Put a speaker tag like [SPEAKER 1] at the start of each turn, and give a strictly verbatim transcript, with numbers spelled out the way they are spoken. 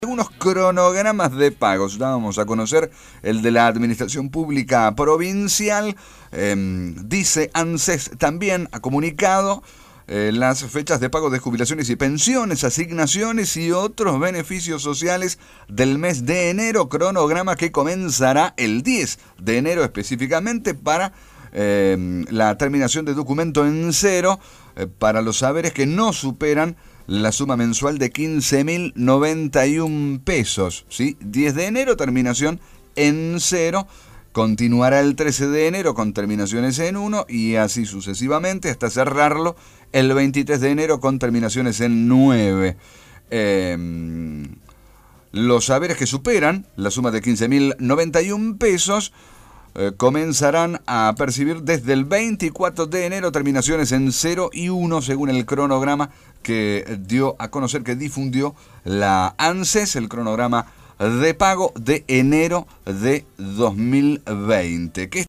[SPEAKER 1] Algunos cronogramas de pagos. Vamos a conocer el de la Administración Pública Provincial. Eh, dice ANSES también ha comunicado eh, las fechas de pago de jubilaciones y pensiones, asignaciones y otros beneficios sociales del mes de enero. Cronograma que comenzará el diez de enero específicamente para eh, la terminación de documento en cero eh, para los saberes que no superan la suma mensual de quince mil noventa y un pesos, ¿sí? diez de enero, terminación en cero. Continuará el trece de enero con terminaciones en uno y así sucesivamente hasta cerrarlo el veintitrés de enero con terminaciones en nueve. Eh, los saberes que superan la suma de quince mil noventa y un pesos Eh, comenzarán a percibir desde el veinticuatro de enero terminaciones en cero y uno según el cronograma que dio a conocer, que difundió la ANSES, el cronograma de pago de enero de dos mil veinte. ¿Qué